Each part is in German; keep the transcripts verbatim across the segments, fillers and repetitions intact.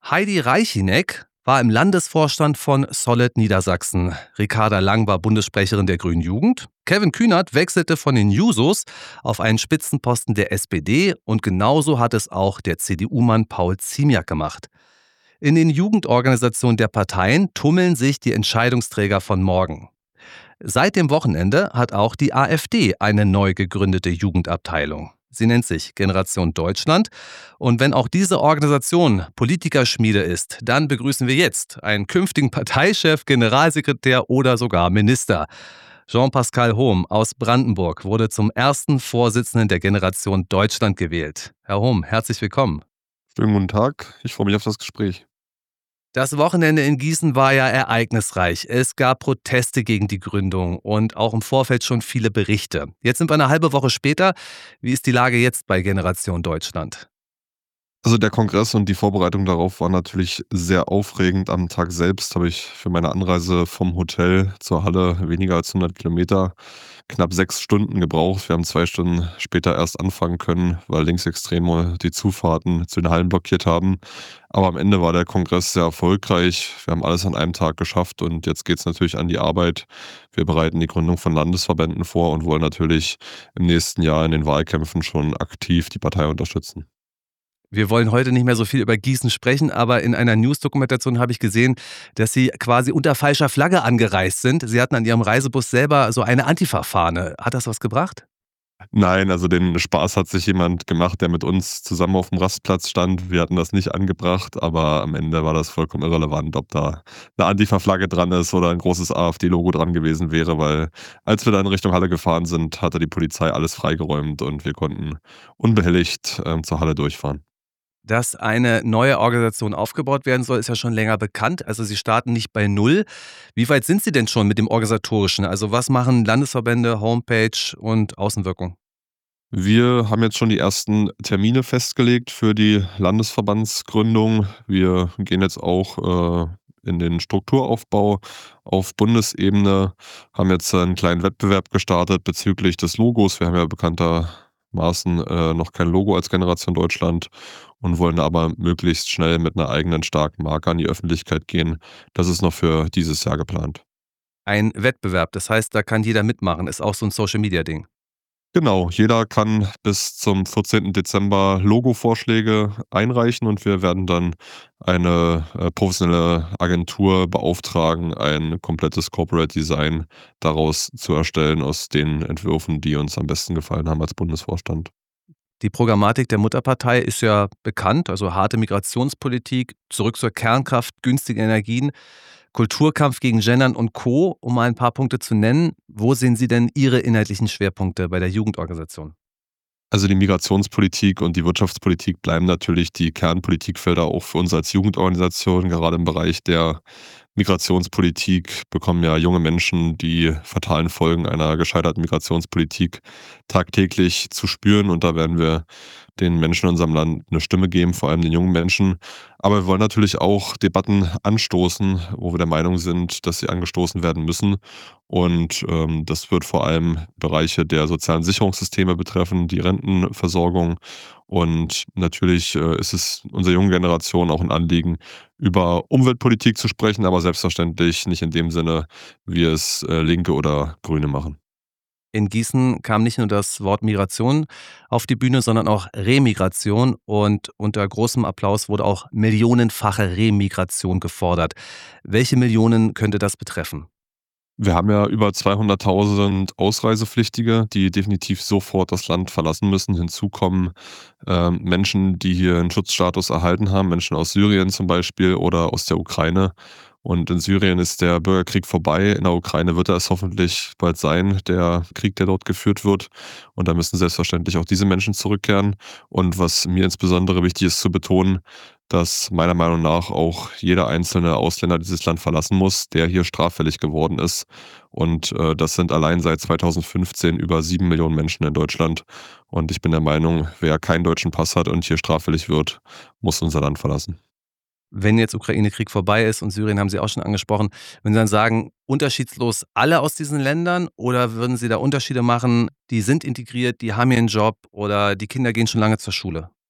Heidi Reichineck war im Landesvorstand von Solid Niedersachsen. Ricarda Lang war Bundessprecherin der Grünen Jugend. Kevin Kühnert wechselte von den Jusos auf einen Spitzenposten der S P D und genauso hat es auch der C D U-Mann Paul Ziemiak gemacht. In den Jugendorganisationen der Parteien tummeln sich die Entscheidungsträger von morgen. Seit dem Wochenende hat auch die AfD eine neu gegründete Jugendabteilung. Sie nennt sich Generation Deutschland. Und wenn auch diese Organisation Politikerschmiede ist, dann begrüßen wir jetzt einen künftigen Parteichef, Generalsekretär oder sogar Minister. Jean-Pascal Hohm aus Brandenburg wurde zum ersten Vorsitzenden der Generation Deutschland gewählt. Herr Hohm, herzlich willkommen. Schönen guten Tag, ich freue mich auf das Gespräch. Das Wochenende in Gießen war ja ereignisreich. Es gab Proteste gegen die Gründung und auch im Vorfeld schon viele Berichte. Jetzt sind wir eine halbe Woche später. Wie ist die Lage jetzt bei Generation Deutschland? Also der Kongress und die Vorbereitung darauf war natürlich sehr aufregend. Am Tag selbst habe ich für meine Anreise vom Hotel zur Halle weniger als hundert Kilometer knapp sechs Stunden gebraucht. Wir haben zwei Stunden später erst anfangen können, weil Linksextreme die Zufahrten zu den Hallen blockiert haben. Aber am Ende war der Kongress sehr erfolgreich. Wir haben alles an einem Tag geschafft und jetzt geht es natürlich an die Arbeit. Wir bereiten die Gründung von Landesverbänden vor und wollen natürlich im nächsten Jahr in den Wahlkämpfen schon aktiv die Partei unterstützen. Wir wollen heute nicht mehr so viel über Gießen sprechen, aber in einer News-Dokumentation habe ich gesehen, dass Sie quasi unter falscher Flagge angereist sind. Sie hatten an Ihrem Reisebus selber so eine Antifa-Fahne. Hat das was gebracht? Nein, also den Spaß hat sich jemand gemacht, der mit uns zusammen auf dem Rastplatz stand. Wir hatten das nicht angebracht, aber am Ende war das vollkommen irrelevant, ob da eine Antifa-Flagge dran ist oder ein großes AfD-Logo dran gewesen wäre, weil als wir da in Richtung Halle gefahren sind, hatte die Polizei alles freigeräumt und wir konnten unbehelligt ähm, zur Halle durchfahren. Dass eine neue Organisation aufgebaut werden soll, ist ja schon länger bekannt. Also Sie starten nicht bei Null. Wie weit sind Sie denn schon mit dem Organisatorischen? Also was machen Landesverbände, Homepage und Außenwirkung? Wir haben jetzt schon die ersten Termine festgelegt für die Landesverbandsgründung. Wir gehen jetzt auch äh, in den Strukturaufbau auf Bundesebene, haben jetzt einen kleinen Wettbewerb gestartet bezüglich des Logos. Wir haben ja bekanntermaßen äh, noch kein Logo als Generation Deutschland und wollen aber möglichst schnell mit einer eigenen starken Marke an die Öffentlichkeit gehen. Das ist noch für dieses Jahr geplant. Ein Wettbewerb, das heißt, da kann jeder mitmachen, ist auch so ein Social-Media-Ding. Genau, jeder kann bis zum vierzehnten Dezember Logo-Vorschläge einreichen und wir werden dann eine äh, professionelle Agentur beauftragen, ein komplettes Corporate Design daraus zu erstellen aus den Entwürfen, die uns am besten gefallen haben als Bundesvorstand. Die Programmatik der Mutterpartei ist ja bekannt, also harte Migrationspolitik, zurück zur Kernkraft, günstige Energien, Kulturkampf gegen Gendern und Co., um mal ein paar Punkte zu nennen. Wo sehen Sie denn Ihre inhaltlichen Schwerpunkte bei der Jugendorganisation? Also die Migrationspolitik und die Wirtschaftspolitik bleiben natürlich die Kernpolitikfelder auch für uns als Jugendorganisation. Gerade im Bereich der Migrationspolitik bekommen ja junge Menschen die fatalen Folgen einer gescheiterten Migrationspolitik tagtäglich zu spüren. Und da werden wir den Menschen in unserem Land eine Stimme geben, vor allem den jungen Menschen. Aber wir wollen natürlich auch Debatten anstoßen, wo wir der Meinung sind, dass sie angestoßen werden müssen. Und ähm, das wird vor allem Bereiche der sozialen Sicherungssysteme betreffen, die Rentenversorgung. Und natürlich äh, ist es unserer jungen Generation auch ein Anliegen, über Umweltpolitik zu sprechen, aber selbstverständlich nicht in dem Sinne, wie es äh, Linke oder Grüne machen. In Gießen kam nicht nur das Wort Migration auf die Bühne, sondern auch Remigration und unter großem Applaus wurde auch millionenfache Remigration gefordert. Welche Millionen könnte das betreffen? Wir haben ja über zweihunderttausend Ausreisepflichtige, die definitiv sofort das Land verlassen müssen. Hinzu kommen ähm, Menschen, die hier einen Schutzstatus erhalten haben, Menschen aus Syrien zum Beispiel oder aus der Ukraine. Und in Syrien ist der Bürgerkrieg vorbei. In der Ukraine wird er es hoffentlich bald sein, der Krieg, der dort geführt wird. Und da müssen selbstverständlich auch diese Menschen zurückkehren. Und was mir insbesondere wichtig ist zu betonen, dass meiner Meinung nach auch jeder einzelne Ausländer dieses Land verlassen muss, der hier straffällig geworden ist. Und äh, das sind allein seit zweitausendfünfzehn über sieben Millionen Menschen in Deutschland. Und ich bin der Meinung, wer keinen deutschen Pass hat und hier straffällig wird, muss unser Land verlassen. Wenn jetzt Ukraine-Krieg vorbei ist und Syrien haben Sie auch schon angesprochen, würden Sie dann sagen, unterschiedslos alle aus diesen Ländern oder würden Sie da Unterschiede machen, die sind integriert, die haben hier einen Job oder die Kinder gehen schon lange zur Schule?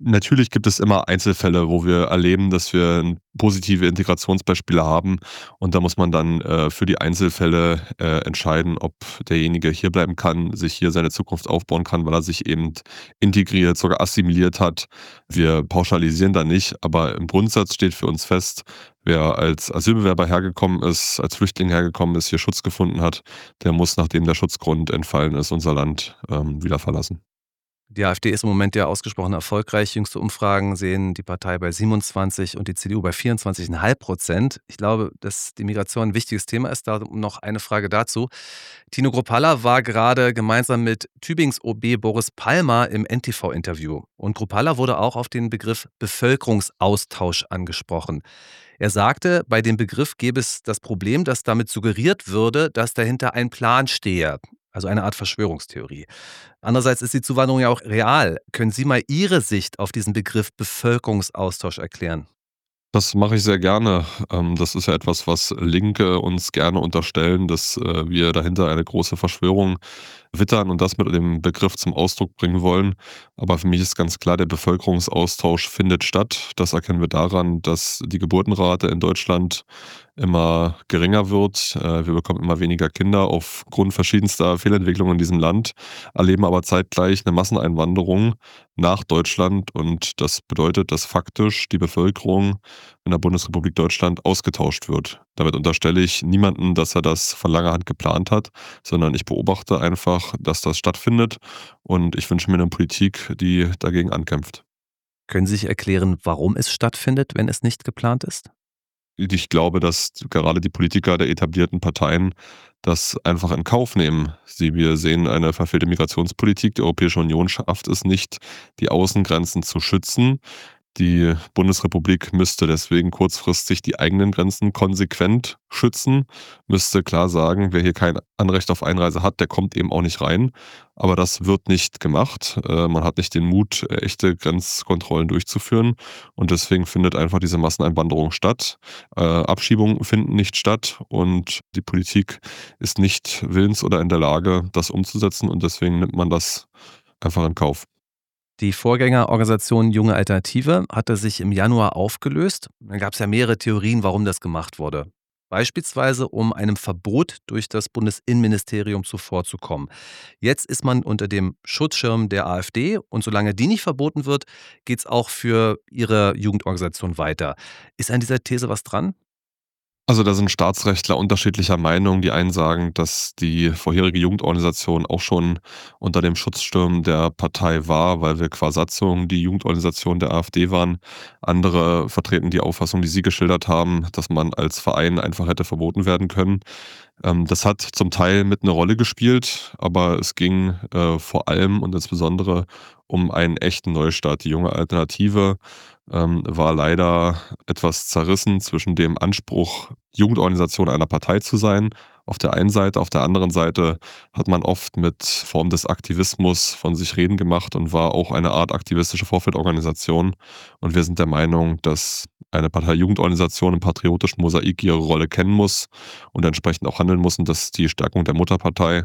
Natürlich gibt es immer Einzelfälle, wo wir erleben, dass wir positive Integrationsbeispiele haben und da muss man dann, äh, für die Einzelfälle, äh, entscheiden, ob derjenige hierbleiben kann, sich hier seine Zukunft aufbauen kann, weil er sich eben integriert, sogar assimiliert hat. Wir pauschalisieren da nicht, aber im Grundsatz steht für uns fest, wer als Asylbewerber hergekommen ist, als Flüchtling hergekommen ist, hier Schutz gefunden hat, der muss, nachdem der Schutzgrund entfallen ist, unser Land, ähm, wieder verlassen. Die AfD ist im Moment ja ausgesprochen erfolgreich. Jüngste Umfragen sehen die Partei bei siebenundzwanzig und die C D U bei vierundzwanzig Komma fünf Prozent. Ich glaube, dass die Migration ein wichtiges Thema ist. Da noch eine Frage dazu. Tino Kruppalla war gerade gemeinsam mit Tübings O B Boris Palmer im N T V-Interview. Und Kruppalla wurde auch auf den Begriff Bevölkerungsaustausch angesprochen. Er sagte, bei dem Begriff gäbe es das Problem, dass damit suggeriert würde, dass dahinter ein Plan stehe. Also eine Art Verschwörungstheorie. Andererseits ist die Zuwanderung ja auch real. Können Sie mal Ihre Sicht auf diesen Begriff Bevölkerungsaustausch erklären? Das mache ich sehr gerne. Ähm, das ist ja etwas, was Linke uns gerne unterstellen, dass, äh, wir dahinter eine große Verschwörung wittern und das mit dem Begriff zum Ausdruck bringen wollen. Aber für mich ist ganz klar, der Bevölkerungsaustausch findet statt. Das erkennen wir daran, dass die Geburtenrate in Deutschland immer geringer wird. Äh, wir bekommen immer weniger Kinder aufgrund verschiedenster Fehlentwicklungen in diesem Land, erleben aber zeitgleich eine Masseneinwanderung nach Deutschland und das bedeutet, dass faktisch die Bevölkerung in der Bundesrepublik Deutschland ausgetauscht wird. Damit unterstelle ich niemanden, dass er das von langer Hand geplant hat, sondern ich beobachte einfach, dass das stattfindet und ich wünsche mir eine Politik, die dagegen ankämpft. Können Sie sich erklären, warum es stattfindet, wenn es nicht geplant ist? Ich glaube, dass gerade die Politiker der etablierten Parteien das einfach in Kauf nehmen. Sie wir sehen eine verfehlte Migrationspolitik. Die Europäische Union schafft es nicht, die Außengrenzen zu schützen. Die Bundesrepublik müsste deswegen kurzfristig die eigenen Grenzen konsequent schützen, müsste klar sagen, wer hier kein Anrecht auf Einreise hat, der kommt eben auch nicht rein. Aber das wird nicht gemacht. Äh, man hat nicht den Mut, äh, echte Grenzkontrollen durchzuführen. Und deswegen findet einfach diese Masseneinwanderung statt. Äh, Abschiebungen finden nicht statt und die Politik ist nicht willens oder in der Lage, das umzusetzen. Und deswegen nimmt man das einfach in Kauf. Die Vorgängerorganisation Junge Alternative hatte sich im Januar aufgelöst. Dann gab es ja mehrere Theorien, warum das gemacht wurde. Beispielsweise, um einem Verbot durch das Bundesinnenministerium zuvorzukommen. Jetzt ist man unter dem Schutzschirm der AfD und solange die nicht verboten wird, geht es auch für ihre Jugendorganisation weiter. Ist an dieser These was dran? Also da sind Staatsrechtler unterschiedlicher Meinung. Die einen sagen, dass die vorherige Jugendorganisation auch schon unter dem Schutzschirm der Partei war, weil wir qua Satzung die Jugendorganisation der AfD waren. Andere vertreten die Auffassung, die Sie geschildert haben, dass man als Verein einfach hätte verboten werden können. Ähm, das hat zum Teil mit eine Rolle gespielt, aber es ging, äh, vor allem und insbesondere um einen echten Neustart. Die Junge Alternative, ähm, war leider etwas zerrissen zwischen dem Anspruch, Jugendorganisation einer Partei zu sein, auf der einen Seite. Auf der anderen Seite hat man oft mit Form des Aktivismus von sich reden gemacht und war auch eine Art aktivistische Vorfeldorganisation. Und wir sind der Meinung, dass eine Partei-Jugendorganisation im patriotischen Mosaik ihre Rolle kennen muss und entsprechend auch handeln muss. Und das ist die Stärkung der Mutterpartei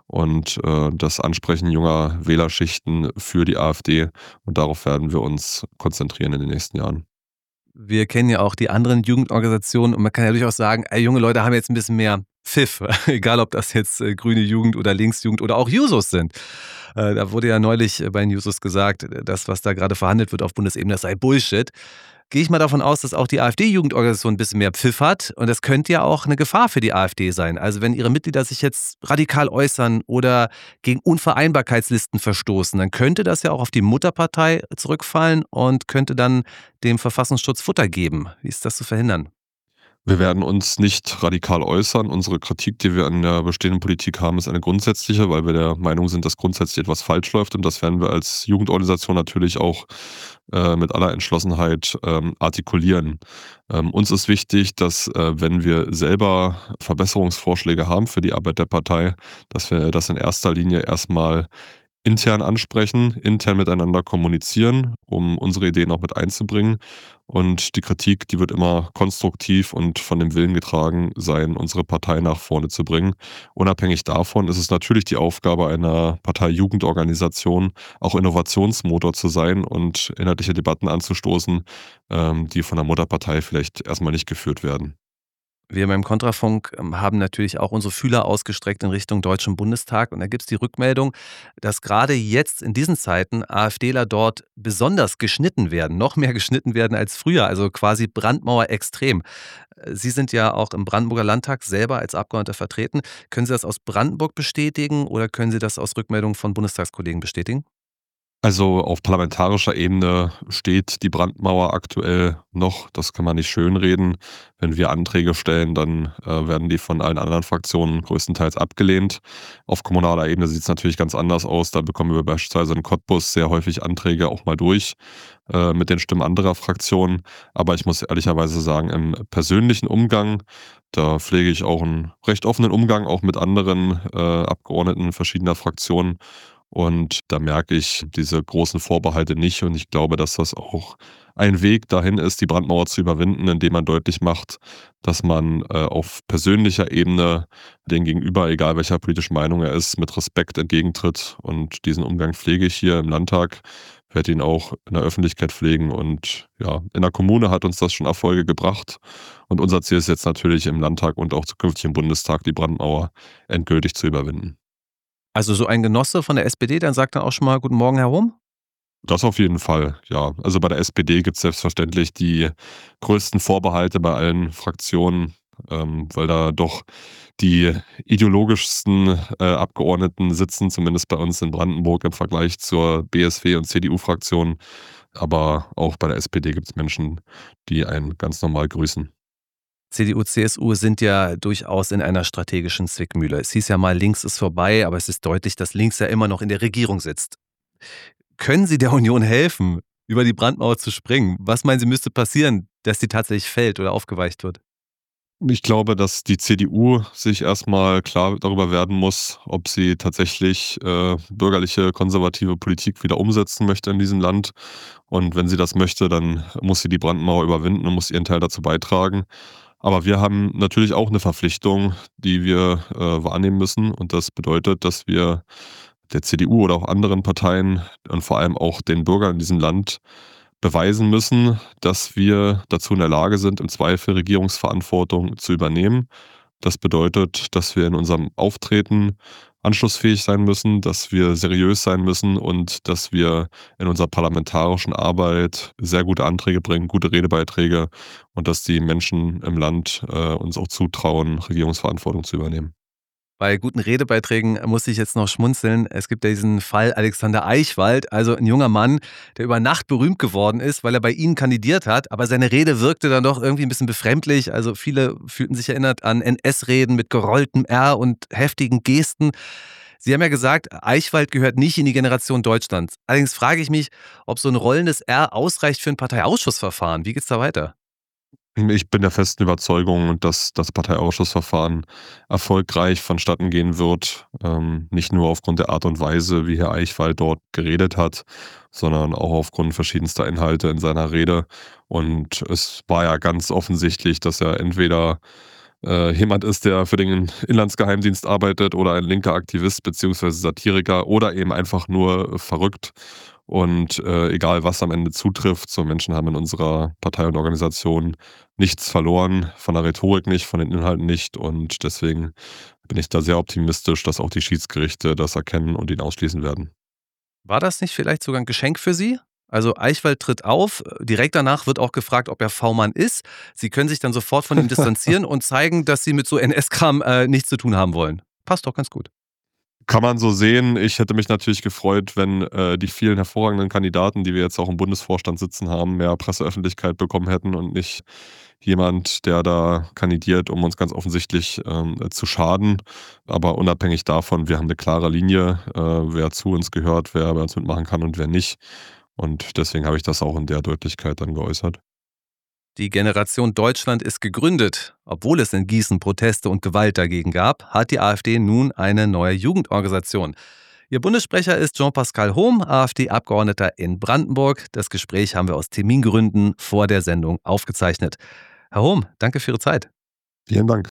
und äh, das Ansprechen junger Wählerschichten für die AfD. Und darauf werden wir uns konzentrieren in den nächsten Jahren. Wir kennen ja auch die anderen Jugendorganisationen und man kann ja durchaus sagen, ey, junge Leute haben jetzt ein bisschen mehr Pfiff, egal ob das jetzt äh, Grüne Jugend oder Linksjugend oder auch Jusos sind. Äh, da wurde ja neulich äh, bei den Jusos gesagt, äh, das, was da gerade verhandelt wird auf Bundesebene, das sei Bullshit. Gehe ich mal davon aus, dass auch die AfD-Jugendorganisation ein bisschen mehr Pfiff hat und das könnte ja auch eine Gefahr für die AfD sein. Also wenn ihre Mitglieder sich jetzt radikal äußern oder gegen Unvereinbarkeitslisten verstoßen, dann könnte das ja auch auf die Mutterpartei zurückfallen und könnte dann dem Verfassungsschutz Futter geben. Wie ist das zu verhindern? Wir werden uns nicht radikal äußern. Unsere Kritik, die wir an der bestehenden Politik haben, ist eine grundsätzliche, weil wir der Meinung sind, dass grundsätzlich etwas falsch läuft. Und das werden wir als Jugendorganisation natürlich auch äh, mit aller Entschlossenheit ähm, artikulieren. Ähm, uns ist wichtig, dass äh, wenn wir selber Verbesserungsvorschläge haben für die Arbeit der Partei, dass wir das in erster Linie erstmal intern ansprechen, intern miteinander kommunizieren, um unsere Ideen auch mit einzubringen. Und die Kritik, die wird immer konstruktiv und von dem Willen getragen sein, unsere Partei nach vorne zu bringen. Unabhängig davon ist es natürlich die Aufgabe einer Partei-Jugendorganisation, auch Innovationsmotor zu sein und inhaltliche Debatten anzustoßen, ähm, die von der Mutterpartei vielleicht erstmal nicht geführt werden. Wir beim Kontrafunk ähm, haben natürlich auch unsere Fühler ausgestreckt in Richtung Deutschen Bundestag. Und da gibt es die Rückmeldung, dass gerade jetzt in diesen Zeiten AfDler dort besonders geschnitten werden, noch mehr geschnitten werden als früher, also quasi Brandmauer extrem. Äh, Sie sind ja auch im Brandenburger Landtag selber als Abgeordneter vertreten. Können Sie das aus Brandenburg bestätigen oder können Sie das aus Rückmeldungen von Bundestagskollegen bestätigen? Also auf parlamentarischer Ebene steht die Brandmauer aktuell noch. Das kann man nicht schönreden. Wenn wir Anträge stellen, dann äh, werden die von allen anderen Fraktionen größtenteils abgelehnt. Auf kommunaler Ebene sieht es natürlich ganz anders aus. Da bekommen wir beispielsweise in Cottbus sehr häufig Anträge auch mal durch äh, mit den Stimmen anderer Fraktionen. Aber ich muss ehrlicherweise sagen, im persönlichen Umgang, da pflege ich auch einen recht offenen Umgang auch mit anderen äh, Abgeordneten verschiedener Fraktionen. Und da merke ich diese großen Vorbehalte nicht. Und ich glaube, dass das auch ein Weg dahin ist, die Brandmauer zu überwinden, indem man deutlich macht, dass man äh, auf persönlicher Ebene den Gegenüber, egal welcher politischen Meinung er ist, mit Respekt entgegentritt. Und diesen Umgang pflege ich hier im Landtag, werde ihn auch in der Öffentlichkeit pflegen. Und ja, in der Kommune hat uns das schon Erfolge gebracht. Und unser Ziel ist jetzt natürlich im Landtag und auch zukünftig im Bundestag, die Brandmauer endgültig zu überwinden. Also so ein Genosse von der S P D, dann sagt dann auch schon mal Guten Morgen, Herr Rum? Das auf jeden Fall, ja. Also bei der S P D gibt es selbstverständlich die größten Vorbehalte bei allen Fraktionen, ähm, weil da doch die ideologischsten äh, Abgeordneten sitzen, zumindest bei uns in Brandenburg im Vergleich zur B S W und C D U-Fraktion. Aber auch bei der S P D gibt es Menschen, die einen ganz normal grüßen. C D U, C S U sind ja durchaus in einer strategischen Zwickmühle. Es hieß ja mal, links ist vorbei, aber es ist deutlich, dass links ja immer noch in der Regierung sitzt. Können Sie der Union helfen, über die Brandmauer zu springen? Was meinen Sie, müsste passieren, dass die tatsächlich fällt oder aufgeweicht wird? Ich glaube, dass die C D U sich erstmal klar darüber werden muss, ob sie tatsächlich äh, bürgerliche, konservative Politik wieder umsetzen möchte in diesem Land. Und wenn sie das möchte, dann muss sie die Brandmauer überwinden und muss ihren Teil dazu beitragen. Aber wir haben natürlich auch eine Verpflichtung, die wir äh, wahrnehmen müssen. Und das bedeutet, dass wir der C D U oder auch anderen Parteien und vor allem auch den Bürgern in diesem Land beweisen müssen, dass wir dazu in der Lage sind, im Zweifel Regierungsverantwortung zu übernehmen. Das bedeutet, dass wir in unserem Auftreten anschlussfähig sein müssen, dass wir seriös sein müssen und dass wir in unserer parlamentarischen Arbeit sehr gute Anträge bringen, gute Redebeiträge und dass die Menschen im Land äh, uns auch zutrauen, Regierungsverantwortung zu übernehmen. Bei guten Redebeiträgen muss ich jetzt noch schmunzeln. Es gibt ja diesen Fall Alexander Eichwald, also ein junger Mann, der über Nacht berühmt geworden ist, weil er bei Ihnen kandidiert hat. Aber seine Rede wirkte dann doch irgendwie ein bisschen befremdlich. Also viele fühlten sich erinnert an N S-Reden mit gerolltem R und heftigen Gesten. Sie haben ja gesagt, Eichwald gehört nicht in die Generation Deutschlands. Allerdings frage ich mich, ob so ein rollendes R ausreicht für ein Parteiausschussverfahren. Wie geht's da weiter? Ich bin der festen Überzeugung, dass das Parteiausschussverfahren erfolgreich vonstatten gehen wird. Ähm, nicht nur aufgrund der Art und Weise, wie Herr Eichwald dort geredet hat, sondern auch aufgrund verschiedenster Inhalte in seiner Rede. Und es war ja ganz offensichtlich, dass er entweder äh, jemand ist, der für den Inlandsgeheimdienst arbeitet oder ein linker Aktivist beziehungsweise Satiriker oder eben einfach nur verrückt. Und äh, egal, was am Ende zutrifft, so Menschen haben in unserer Partei und Organisation nichts verloren, von der Rhetorik nicht, von den Inhalten nicht. Und deswegen bin ich da sehr optimistisch, dass auch die Schiedsgerichte das erkennen und ihn ausschließen werden. War das nicht vielleicht sogar ein Geschenk für Sie? Also Eichwald tritt auf, direkt danach wird auch gefragt, ob er V-Mann ist. Sie können sich dann sofort von ihm distanzieren und zeigen, dass Sie mit so N S-Kram äh, nichts zu tun haben wollen. Passt doch ganz gut. Kann man so sehen. Ich hätte mich natürlich gefreut, wenn äh, die vielen hervorragenden Kandidaten, die wir jetzt auch im Bundesvorstand sitzen haben, mehr Presseöffentlichkeit bekommen hätten und nicht jemand, der da kandidiert, um uns ganz offensichtlich ähm, zu schaden. Aber unabhängig davon, wir haben eine klare Linie, äh, wer zu uns gehört, wer bei uns mitmachen kann und wer nicht. Und deswegen habe ich das auch in der Deutlichkeit dann geäußert. Die Generation Deutschland ist gegründet. Obwohl es in Gießen Proteste und Gewalt dagegen gab, hat die AfD nun eine neue Jugendorganisation. Ihr Bundessprecher ist Jean-Pascal Hohm, AfD-Abgeordneter in Brandenburg. Das Gespräch haben wir aus Termingründen vor der Sendung aufgezeichnet. Herr Hohm, danke für Ihre Zeit. Vielen Dank.